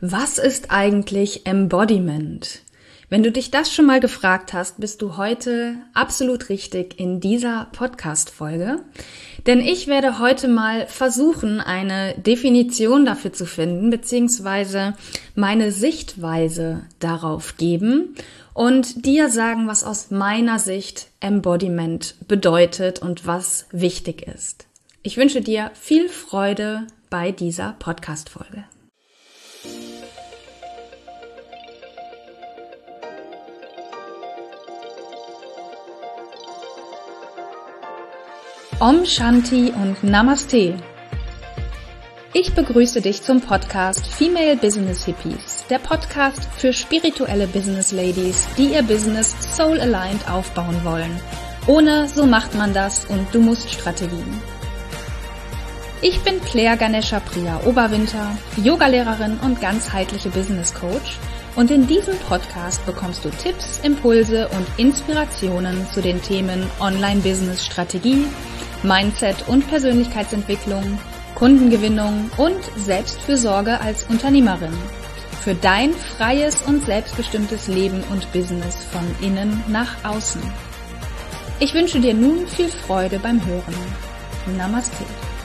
Was ist eigentlich Embodiment? Wenn du dich das schon mal gefragt hast, bist du heute absolut richtig in dieser Podcast-Folge. Denn ich werde heute mal versuchen, eine Definition dafür zu finden, beziehungsweise meine Sichtweise darauf geben und dir sagen, was aus meiner Sicht Embodiment bedeutet und was wichtig ist. Ich wünsche dir viel Freude bei dieser Podcast-Folge. Om Shanti und Namaste. Ich begrüße dich zum Podcast Female Business Hippies, der Podcast für spirituelle Business Ladies, die ihr Business soul aligned aufbauen wollen. Ohne so macht man das und du musst Strategien. Ich bin Claire Ganesha Priya Oberwinter, Yogalehrerin und ganzheitliche Business Coach. Und in diesem Podcast bekommst du Tipps, Impulse und Inspirationen zu den Themen Online-Business-Strategie, Mindset und Persönlichkeitsentwicklung, Kundengewinnung und Selbstfürsorge als Unternehmerin. Für dein freies und selbstbestimmtes Leben und Business von innen nach außen. Ich wünsche dir nun viel Freude beim Hören. Namaste.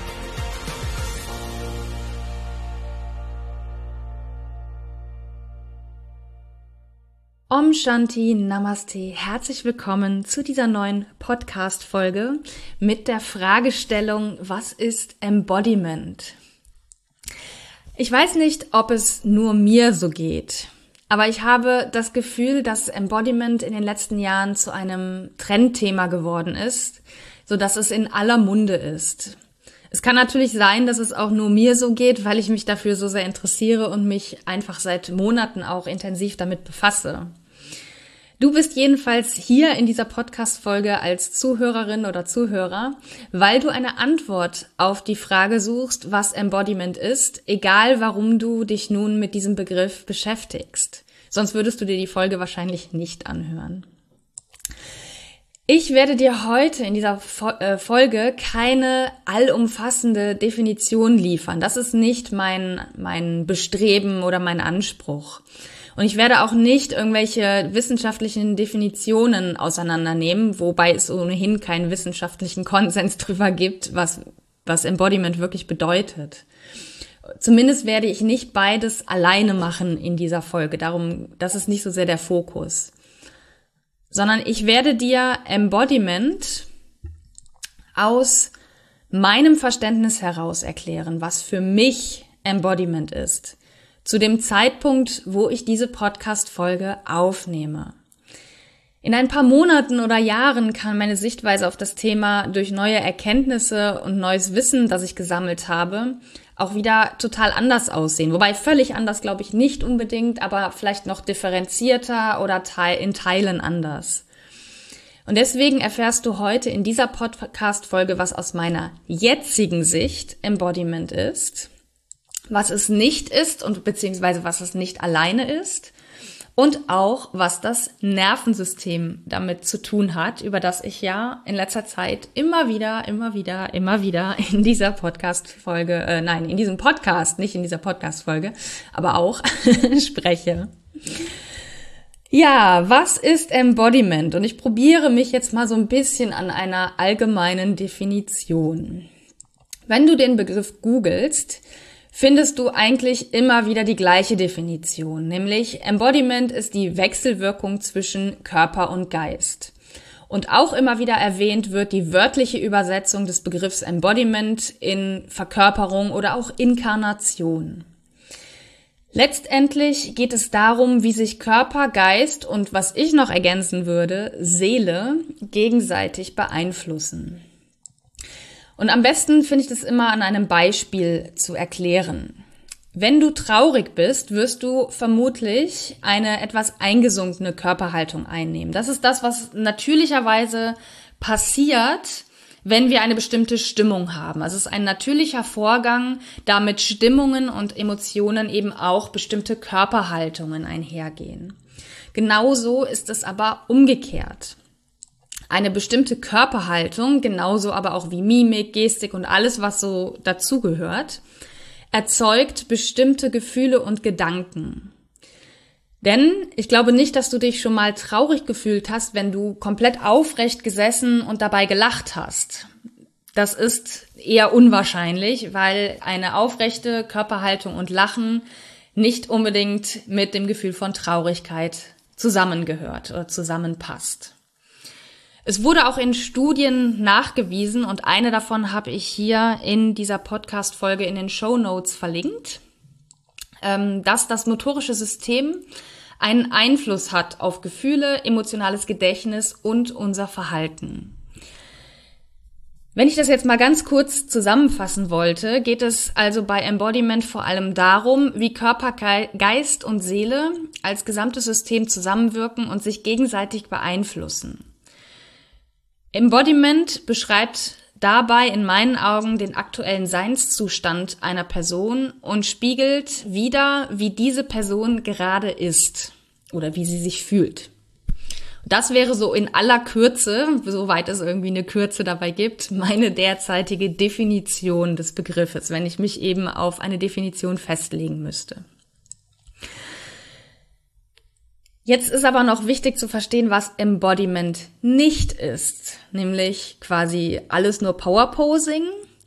Om Shanti, Namaste, herzlich willkommen zu dieser neuen Podcast-Folge mit der Fragestellung, was ist Embodiment? Ich weiß nicht, ob es nur mir so geht, aber ich habe das Gefühl, dass Embodiment in den letzten Jahren zu einem Trendthema geworden ist, sodass es in aller Munde ist. Es kann natürlich sein, dass es auch nur mir so geht, weil ich mich dafür so sehr interessiere und mich einfach seit Monaten auch intensiv damit befasse. Du bist jedenfalls hier in dieser Podcast-Folge als Zuhörerin oder Zuhörer, weil du eine Antwort auf die Frage suchst, was Embodiment ist, egal warum du dich nun mit diesem Begriff beschäftigst. Sonst würdest du dir die Folge wahrscheinlich nicht anhören. Ich werde dir heute in dieser Folge keine allumfassende Definition liefern. Das ist nicht mein Bestreben oder mein Anspruch. Und ich werde auch nicht irgendwelche wissenschaftlichen Definitionen auseinandernehmen, wobei es ohnehin keinen wissenschaftlichen Konsens drüber gibt, was Embodiment wirklich bedeutet. Zumindest werde ich nicht beides alleine machen in dieser Folge. Darum, das ist nicht so sehr der Fokus. Sondern ich werde dir Embodiment aus meinem Verständnis heraus erklären, was für mich Embodiment ist. Zu dem Zeitpunkt, wo ich diese Podcast-Folge aufnehme. In ein paar Monaten oder Jahren kann meine Sichtweise auf das Thema durch neue Erkenntnisse und neues Wissen, das ich gesammelt habe, auch wieder total anders aussehen. Wobei völlig anders, glaube ich, nicht unbedingt, aber vielleicht noch differenzierter oder in Teilen anders. Und deswegen erfährst du heute in dieser Podcast-Folge, was aus meiner jetzigen Sicht Embodiment ist, was es nicht ist und beziehungsweise was es nicht alleine ist und auch, was das Nervensystem damit zu tun hat, über das ich ja in letzter Zeit immer wieder in dieser Podcast-Folge, in diesem Podcast, nicht in dieser Podcast-Folge, aber auch spreche. Ja, was ist Embodiment? Und ich probiere mich jetzt mal so ein bisschen an einer allgemeinen Definition. Wenn du den Begriff googelst, findest du eigentlich immer wieder die gleiche Definition, nämlich Embodiment ist die Wechselwirkung zwischen Körper und Geist. Und auch immer wieder erwähnt wird die wörtliche Übersetzung des Begriffs Embodiment in Verkörperung oder auch Inkarnation. Letztendlich geht es darum, wie sich Körper, Geist und, was ich noch ergänzen würde, Seele gegenseitig beeinflussen. Und am besten finde ich das immer an einem Beispiel zu erklären. Wenn du traurig bist, wirst du vermutlich eine etwas eingesunkene Körperhaltung einnehmen. Das ist das, was natürlicherweise passiert, wenn wir eine bestimmte Stimmung haben. Also es ist ein natürlicher Vorgang, da mit Stimmungen und Emotionen eben auch bestimmte Körperhaltungen einhergehen. Genauso ist es aber umgekehrt. Eine bestimmte Körperhaltung, genauso aber auch wie Mimik, Gestik und alles, was so dazugehört, erzeugt bestimmte Gefühle und Gedanken. Denn ich glaube nicht, dass du dich schon mal traurig gefühlt hast, wenn du komplett aufrecht gesessen und dabei gelacht hast. Das ist eher unwahrscheinlich, weil eine aufrechte Körperhaltung und Lachen nicht unbedingt mit dem Gefühl von Traurigkeit zusammengehört oder zusammenpasst. Es wurde auch in Studien nachgewiesen und eine davon habe ich hier in dieser Podcast-Folge in den Shownotes verlinkt, dass das motorische System einen Einfluss hat auf Gefühle, emotionales Gedächtnis und unser Verhalten. Wenn ich das jetzt mal ganz kurz zusammenfassen wollte, geht es also bei Embodiment vor allem darum, wie Körper, Geist und Seele als gesamtes System zusammenwirken und sich gegenseitig beeinflussen. Embodiment beschreibt dabei in meinen Augen den aktuellen Seinszustand einer Person und spiegelt wider, wie diese Person gerade ist oder wie sie sich fühlt. Das wäre so in aller Kürze, soweit es irgendwie eine Kürze dabei gibt, meine derzeitige Definition des Begriffes, wenn ich mich eben auf eine Definition festlegen müsste. Jetzt ist aber noch wichtig zu verstehen, was Embodiment nicht ist, nämlich quasi alles nur Powerposing.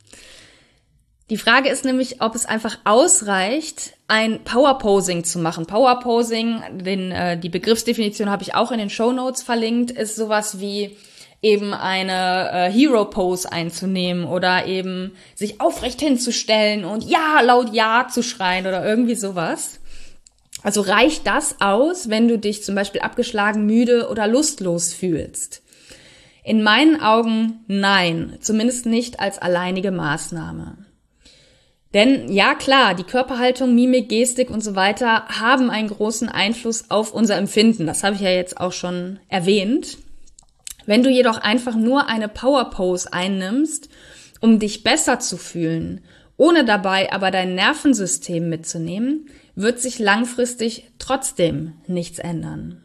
Die Frage ist nämlich, ob es einfach ausreicht, ein Powerposing zu machen. Powerposing, die Begriffsdefinition habe ich auch in den Shownotes verlinkt, ist sowas wie eben eine Hero Pose einzunehmen oder eben sich aufrecht hinzustellen und ja, laut Ja zu schreien oder irgendwie sowas. Also reicht das aus, wenn du dich zum Beispiel abgeschlagen, müde oder lustlos fühlst? In meinen Augen nein, zumindest nicht als alleinige Maßnahme. Denn ja klar, die Körperhaltung, Mimik, Gestik und so weiter haben einen großen Einfluss auf unser Empfinden. Das habe ich ja jetzt auch schon erwähnt. Wenn du jedoch einfach nur eine Power Pose einnimmst, um dich besser zu fühlen, ohne dabei aber dein Nervensystem mitzunehmen, wird sich langfristig trotzdem nichts ändern.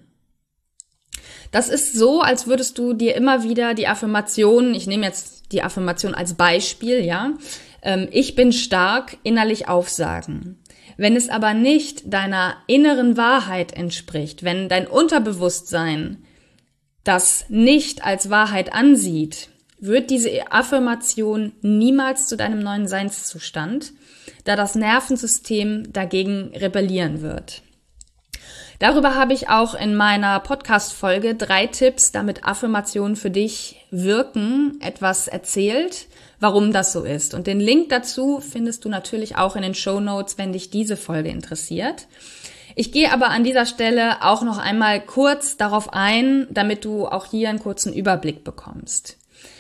Das ist so, als würdest du dir immer wieder die Affirmation, ich nehme jetzt die Affirmation als Beispiel, ja, ich bin stark, innerlich aufsagen. Wenn es aber nicht deiner inneren Wahrheit entspricht, wenn dein Unterbewusstsein das nicht als Wahrheit ansieht, wird diese Affirmation niemals zu deinem neuen Seinszustand, da das Nervensystem dagegen rebellieren wird. Darüber habe ich auch in meiner Podcast-Folge 3 Tipps, damit Affirmationen für dich wirken, etwas erzählt, warum das so ist. Und den Link dazu findest du natürlich auch in den Shownotes, wenn dich diese Folge interessiert. Ich gehe aber an dieser Stelle auch noch einmal kurz darauf ein, damit du auch hier einen kurzen Überblick bekommst.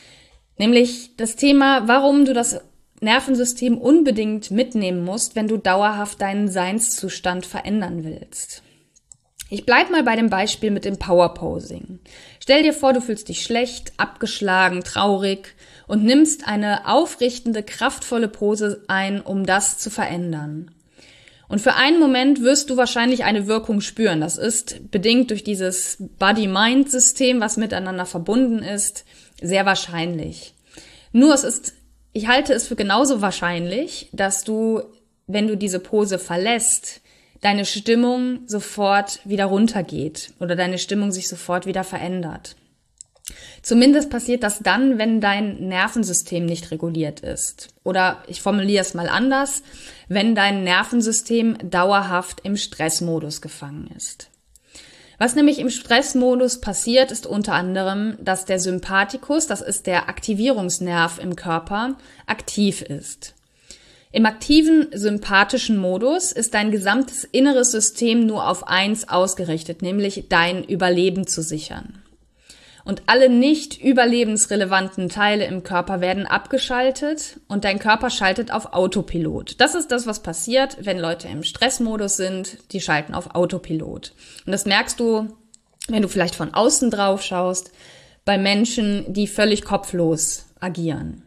Nämlich das Thema, warum du das Nervensystem unbedingt mitnehmen musst, wenn du dauerhaft deinen Seinszustand verändern willst. Ich bleib mal bei dem Beispiel mit dem Powerposing. Stell dir vor, du fühlst dich schlecht, abgeschlagen, traurig und nimmst eine aufrichtende, kraftvolle Pose ein, um das zu verändern. Und für einen Moment wirst du wahrscheinlich eine Wirkung spüren. Das ist bedingt durch dieses Body-Mind-System, was miteinander verbunden ist, sehr wahrscheinlich. Nur ich halte es für genauso wahrscheinlich, dass du, wenn du diese Pose verlässt, deine Stimmung sofort wieder runtergeht oder deine Stimmung sich sofort wieder verändert. Zumindest passiert das dann, wenn dein Nervensystem nicht reguliert ist. Oder ich formuliere es mal anders, wenn dein Nervensystem dauerhaft im Stressmodus gefangen ist. Was nämlich im Stressmodus passiert, ist unter anderem, dass der Sympathikus, das ist der Aktivierungsnerv im Körper, aktiv ist. Im aktiven sympathischen Modus ist dein gesamtes inneres System nur auf eins ausgerichtet, nämlich dein Überleben zu sichern. Und alle nicht überlebensrelevanten Teile im Körper werden abgeschaltet und dein Körper schaltet auf Autopilot. Das ist das, was passiert, wenn Leute im Stressmodus sind, die schalten auf Autopilot. Und das merkst du, wenn du vielleicht von außen drauf schaust, bei Menschen, die völlig kopflos agieren.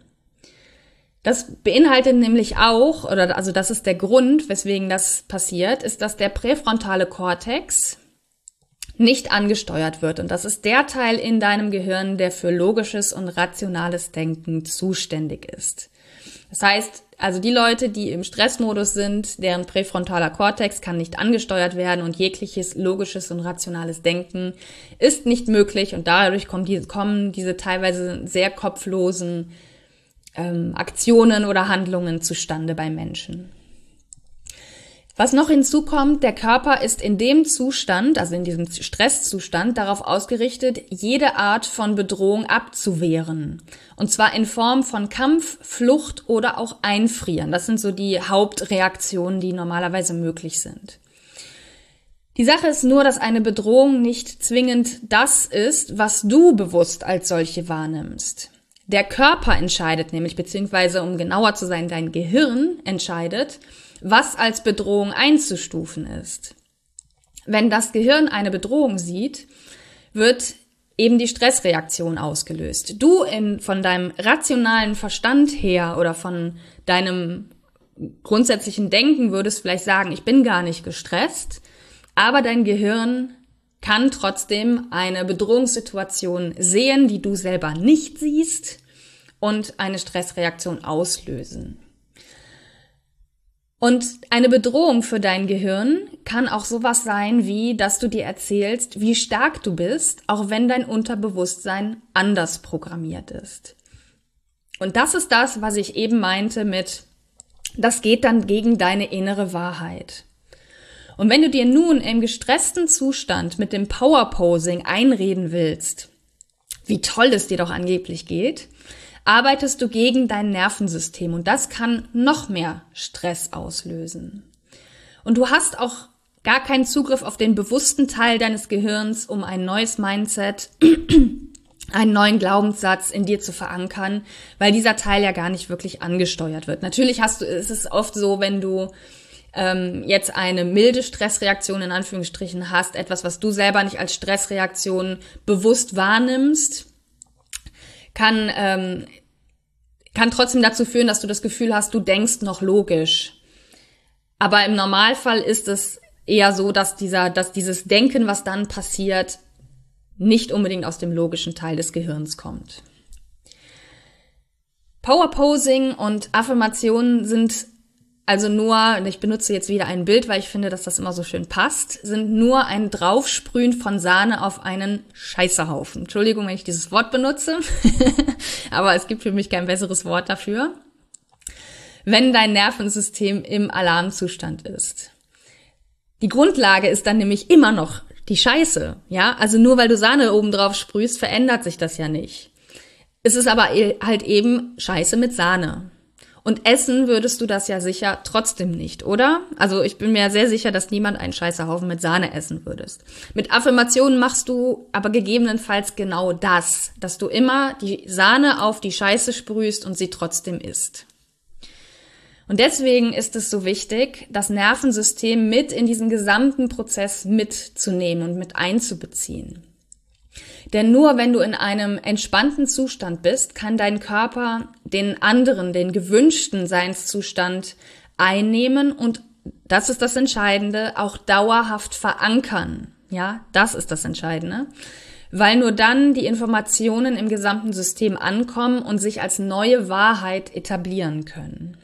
Das beinhaltet nämlich auch, also das ist der Grund, weswegen das passiert, ist, dass der präfrontale Kortex nicht angesteuert wird. Und das ist der Teil in deinem Gehirn, der für logisches und rationales Denken zuständig ist. Das heißt, also die Leute, die im Stressmodus sind, deren präfrontaler Kortex kann nicht angesteuert werden und jegliches logisches und rationales Denken ist nicht möglich und dadurch kommen diese teilweise sehr kopflosen Aktionen oder Handlungen zustande bei Menschen. Was noch hinzukommt, der Körper ist in dem Zustand, also in diesem Stresszustand, darauf ausgerichtet, jede Art von Bedrohung abzuwehren. Und zwar in Form von Kampf, Flucht oder auch Einfrieren. Das sind so die Hauptreaktionen, die normalerweise möglich sind. Die Sache ist nur, dass eine Bedrohung nicht zwingend das ist, was du bewusst als solche wahrnimmst. Der Körper entscheidet nämlich, beziehungsweise um genauer zu sein, dein Gehirn entscheidet, was als Bedrohung einzustufen ist. Wenn das Gehirn eine Bedrohung sieht, wird eben die Stressreaktion ausgelöst. Du von deinem rationalen Verstand her oder von deinem grundsätzlichen Denken würdest vielleicht sagen, ich bin gar nicht gestresst, aber dein Gehirn kann trotzdem eine Bedrohungssituation sehen, die du selber nicht siehst und eine Stressreaktion auslösen. Und eine Bedrohung für dein Gehirn kann auch sowas sein, wie, dass du dir erzählst, wie stark du bist, auch wenn dein Unterbewusstsein anders programmiert ist. Und das ist das, was ich eben meinte mit, das geht dann gegen deine innere Wahrheit. Und wenn du dir nun im gestressten Zustand mit dem Powerposing einreden willst, wie toll es dir doch angeblich geht, arbeitest du gegen dein Nervensystem und das kann noch mehr Stress auslösen. Und du hast auch gar keinen Zugriff auf den bewussten Teil deines Gehirns, um ein neues Mindset, einen neuen Glaubenssatz in dir zu verankern, weil dieser Teil ja gar nicht wirklich angesteuert wird. Natürlich ist es oft so, wenn du jetzt eine milde Stressreaktion in Anführungsstrichen hast, etwas, was du selber nicht als Stressreaktion bewusst wahrnimmst, kann trotzdem dazu führen, dass du das Gefühl hast, du denkst noch logisch. Aber im Normalfall ist es eher so, dass dieses Denken, was dann passiert, nicht unbedingt aus dem logischen Teil des Gehirns kommt. Powerposing und Affirmationen sind also nur, ich benutze jetzt wieder ein Bild, weil ich finde, dass das immer so schön passt, sind nur ein Draufsprühen von Sahne auf einen Scheißehaufen. Entschuldigung, wenn ich dieses Wort benutze, aber es gibt für mich kein besseres Wort dafür. Wenn dein Nervensystem im Alarmzustand ist. Die Grundlage ist dann nämlich immer noch die Scheiße, ja? Also nur weil du Sahne oben drauf sprühst, verändert sich das ja nicht. Es ist aber halt eben Scheiße mit Sahne. Und essen würdest du das ja sicher trotzdem nicht, oder? Also ich bin mir sehr sicher, dass niemand einen Scheißehaufen mit Sahne essen würdest. Mit Affirmationen machst du aber gegebenenfalls genau das, dass du immer die Sahne auf die Scheiße sprühst und sie trotzdem isst. Und deswegen ist es so wichtig, das Nervensystem mit in diesen gesamten Prozess mitzunehmen und mit einzubeziehen. Denn nur wenn du in einem entspannten Zustand bist, kann dein Körper den gewünschten Seinszustand einnehmen und, das ist das Entscheidende, auch dauerhaft verankern. Ja, das ist das Entscheidende. Weil nur dann die Informationen im gesamten System ankommen und sich als neue Wahrheit etablieren können.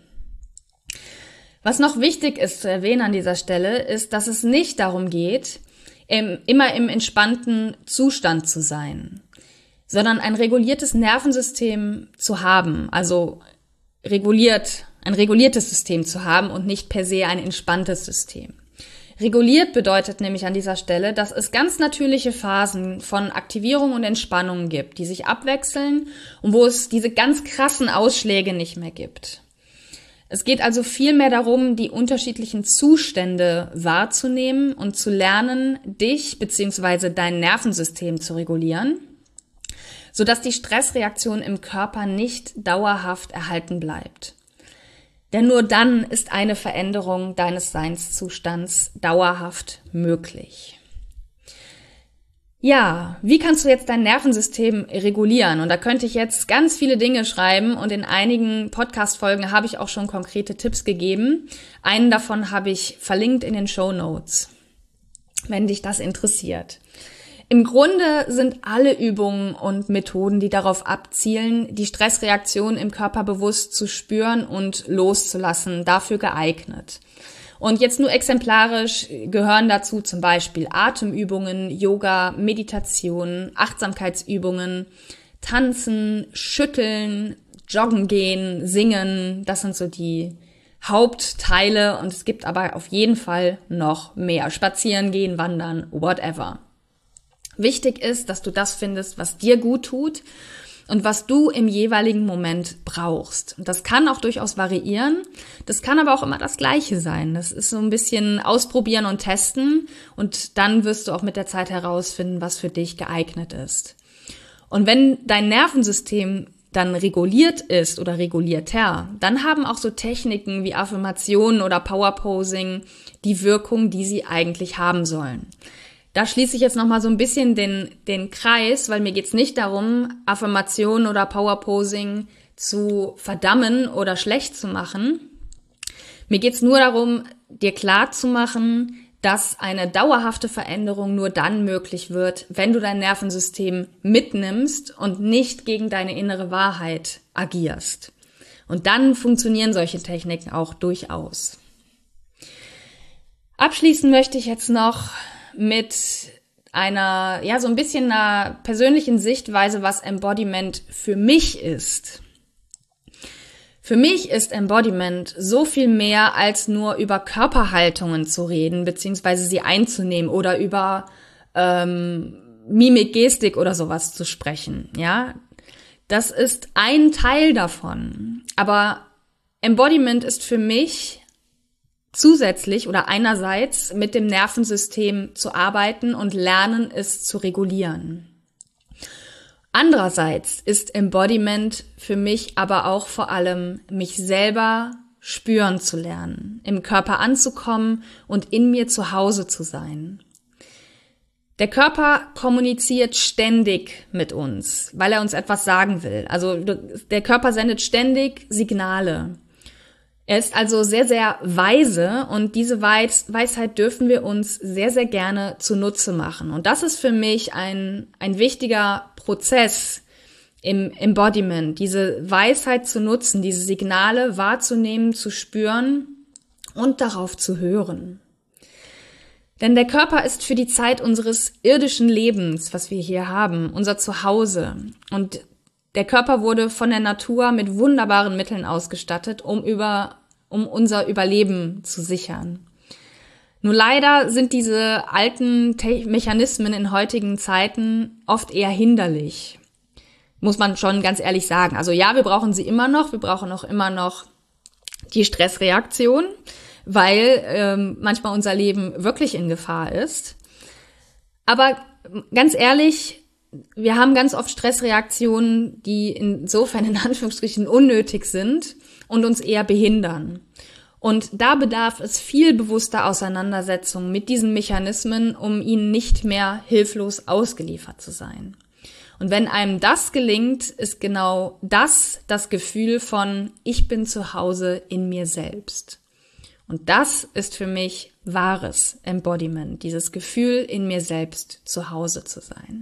Was noch wichtig ist zu erwähnen an dieser Stelle, ist, dass es nicht darum geht, immer im entspannten Zustand zu sein, sondern ein reguliertes Nervensystem zu haben, also ein reguliertes System zu haben und nicht per se ein entspanntes System. Reguliert bedeutet nämlich an dieser Stelle, dass es ganz natürliche Phasen von Aktivierung und Entspannung gibt, die sich abwechseln und wo es diese ganz krassen Ausschläge nicht mehr gibt. Es geht also vielmehr darum, die unterschiedlichen Zustände wahrzunehmen und zu lernen, dich bzw. dein Nervensystem zu regulieren, sodass die Stressreaktion im Körper nicht dauerhaft erhalten bleibt. Denn nur dann ist eine Veränderung deines Seinszustands dauerhaft möglich. Ja, wie kannst du jetzt dein Nervensystem regulieren? Und da könnte ich jetzt ganz viele Dinge schreiben und in einigen Podcast-Folgen habe ich auch schon konkrete Tipps gegeben. Einen davon habe ich verlinkt in den Shownotes, wenn dich das interessiert. Im Grunde sind alle Übungen und Methoden, die darauf abzielen, die Stressreaktion im Körper bewusst zu spüren und loszulassen, dafür geeignet. Und jetzt nur exemplarisch gehören dazu zum Beispiel Atemübungen, Yoga, Meditation, Achtsamkeitsübungen, Tanzen, Schütteln, Joggen gehen, Singen. Das sind so die Hauptteile und es gibt aber auf jeden Fall noch mehr. Spazieren gehen, wandern, whatever. Wichtig ist, dass du das findest, was dir gut tut und was du im jeweiligen Moment brauchst. Und das kann auch durchaus variieren. Das kann aber auch immer das Gleiche sein. Das ist so ein bisschen ausprobieren und testen und dann wirst du auch mit der Zeit herausfinden, was für dich geeignet ist. Und wenn dein Nervensystem dann reguliert ist oder regulierter, dann haben auch so Techniken wie Affirmationen oder Powerposing die Wirkung, die sie eigentlich haben sollen. Da schließe ich jetzt nochmal so ein bisschen den Kreis, weil mir geht's nicht darum, Affirmationen oder Powerposing zu verdammen oder schlecht zu machen. Mir geht's nur darum, dir klar zu machen, dass eine dauerhafte Veränderung nur dann möglich wird, wenn du dein Nervensystem mitnimmst und nicht gegen deine innere Wahrheit agierst. Und dann funktionieren solche Techniken auch durchaus. Abschließen möchte ich jetzt noch mit einer, so ein bisschen einer persönlichen Sichtweise, was Embodiment für mich ist. Für mich ist Embodiment so viel mehr, als nur über Körperhaltungen zu reden, beziehungsweise sie einzunehmen oder über Mimik, Gestik oder sowas zu sprechen, ja. Das ist ein Teil davon. Aber Embodiment ist für mich zusätzlich oder einerseits mit dem Nervensystem zu arbeiten und lernen, es zu regulieren. Andererseits ist Embodiment für mich aber auch vor allem, mich selber spüren zu lernen, im Körper anzukommen und in mir zu Hause zu sein. Der Körper kommuniziert ständig mit uns, weil er uns etwas sagen will. Also der Körper sendet ständig Signale. Er ist also sehr, sehr weise und diese Weisheit dürfen wir uns sehr, sehr gerne zunutze machen. Und das ist für mich ein wichtiger Prozess im Embodiment, diese Weisheit zu nutzen, diese Signale wahrzunehmen, zu spüren und darauf zu hören. Denn der Körper ist für die Zeit unseres irdischen Lebens, was wir hier haben, unser Zuhause. Und der Körper wurde von der Natur mit wunderbaren Mitteln ausgestattet, um unser Überleben zu sichern. Nur leider sind diese alten Mechanismen in heutigen Zeiten oft eher hinderlich. Muss man schon ganz ehrlich sagen. Also ja, wir brauchen sie immer noch. Wir brauchen auch immer noch die Stressreaktion, weil manchmal unser Leben wirklich in Gefahr ist. Aber ganz ehrlich, wir haben ganz oft Stressreaktionen, die insofern in Anführungsstrichen unnötig sind und uns eher behindern. Und da bedarf es viel bewusster Auseinandersetzung mit diesen Mechanismen, um ihnen nicht mehr hilflos ausgeliefert zu sein. Und wenn einem das gelingt, ist genau das Gefühl von ich bin zu Hause in mir selbst. Und das ist für mich wahres Embodiment, dieses Gefühl, in mir selbst zu Hause zu sein.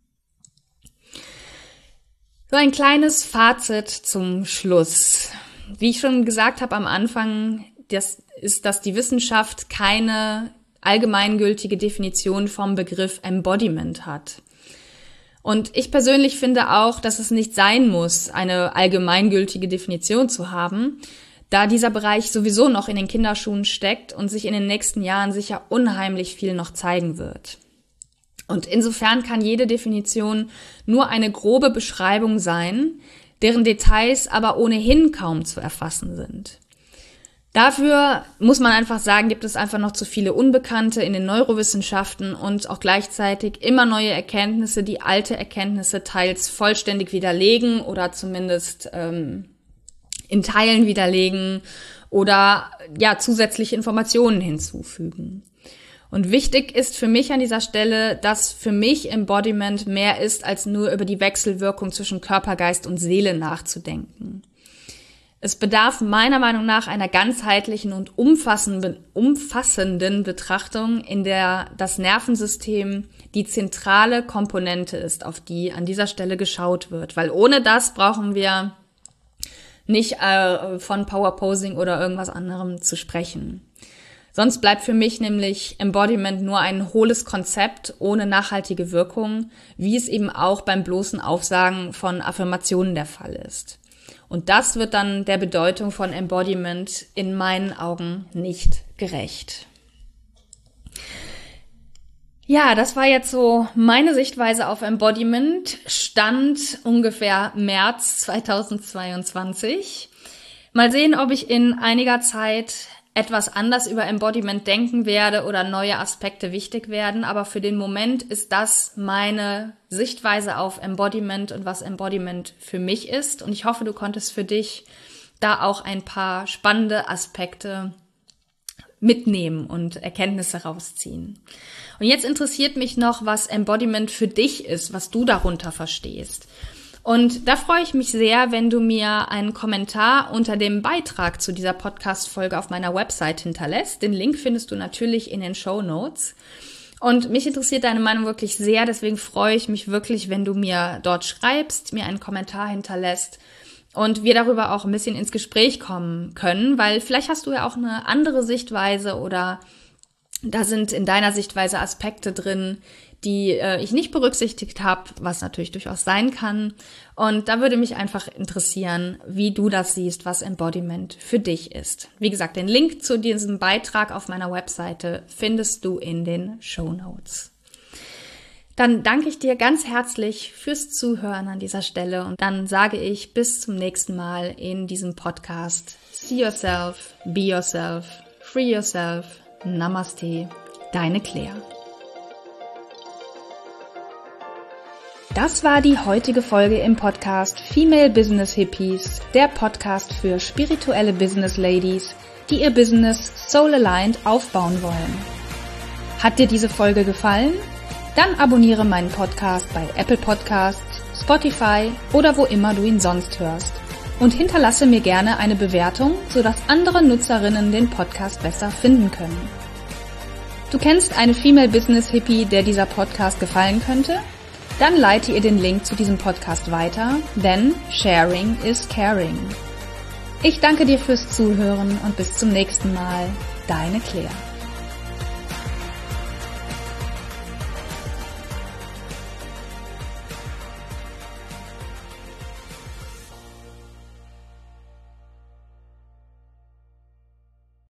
So ein kleines Fazit zum Schluss. Wie ich schon gesagt habe am Anfang, dass die Wissenschaft keine allgemeingültige Definition vom Begriff Embodiment hat. Und ich persönlich finde auch, dass es nicht sein muss, eine allgemeingültige Definition zu haben, da dieser Bereich sowieso noch in den Kinderschuhen steckt und sich in den nächsten Jahren sicher unheimlich viel noch zeigen wird. Und insofern kann jede Definition nur eine grobe Beschreibung sein, deren Details aber ohnehin kaum zu erfassen sind. Dafür muss man einfach sagen, gibt es einfach noch zu viele Unbekannte in den Neurowissenschaften und auch gleichzeitig immer neue Erkenntnisse, die alte Erkenntnisse teils vollständig widerlegen oder zumindest in Teilen widerlegen oder zusätzliche Informationen hinzufügen. Und wichtig ist für mich an dieser Stelle, dass für mich Embodiment mehr ist, als nur über die Wechselwirkung zwischen Körper, Geist und Seele nachzudenken. Es bedarf meiner Meinung nach einer ganzheitlichen und umfassenden Betrachtung, in der das Nervensystem die zentrale Komponente ist, auf die an dieser Stelle geschaut wird. Weil ohne das brauchen wir nicht von Powerposing oder irgendwas anderem zu sprechen. Sonst bleibt für mich nämlich Embodiment nur ein hohles Konzept ohne nachhaltige Wirkung, wie es eben auch beim bloßen Aufsagen von Affirmationen der Fall ist. Und das wird dann der Bedeutung von Embodiment in meinen Augen nicht gerecht. Ja, das war jetzt so meine Sichtweise auf Embodiment. Stand ungefähr März 2022. Mal sehen, ob ich in einiger Zeit etwas anders über Embodiment denken werde oder neue Aspekte wichtig werden. Aber für den Moment ist das meine Sichtweise auf Embodiment und was Embodiment für mich ist. Und ich hoffe, du konntest für dich da auch ein paar spannende Aspekte mitnehmen und Erkenntnisse rausziehen. Und jetzt interessiert mich noch, was Embodiment für dich ist, was du darunter verstehst. Und da freue ich mich sehr, wenn du mir einen Kommentar unter dem Beitrag zu dieser Podcast-Folge auf meiner Website hinterlässt. Den Link findest du natürlich in den Shownotes. Und mich interessiert deine Meinung wirklich sehr, deswegen freue ich mich wirklich, wenn du mir dort schreibst, mir einen Kommentar hinterlässt und wir darüber auch ein bisschen ins Gespräch kommen können, weil vielleicht hast du ja auch eine andere Sichtweise oder da sind in deiner Sichtweise Aspekte drin, die ich nicht berücksichtigt habe, was natürlich durchaus sein kann. Und da würde mich einfach interessieren, wie du das siehst, was Embodiment für dich ist. Wie gesagt, den Link zu diesem Beitrag auf meiner Webseite findest du in den Shownotes. Dann danke ich dir ganz herzlich fürs Zuhören an dieser Stelle und dann sage ich bis zum nächsten Mal in diesem Podcast. See yourself, be yourself, free yourself. Namaste, deine Claire. Das war die heutige Folge im Podcast Female Business Hippies, der Podcast für spirituelle Business Ladies, die ihr Business soul-aligned aufbauen wollen. Hat dir diese Folge gefallen? Dann abonniere meinen Podcast bei Apple Podcasts, Spotify oder wo immer du ihn sonst hörst. Und hinterlasse mir gerne eine Bewertung, sodass andere Nutzerinnen den Podcast besser finden können. Du kennst eine Female Business Hippie, der dieser Podcast gefallen könnte? Dann leite ihr den Link zu diesem Podcast weiter, denn Sharing is Caring. Ich danke dir fürs Zuhören und bis zum nächsten Mal. Deine Claire.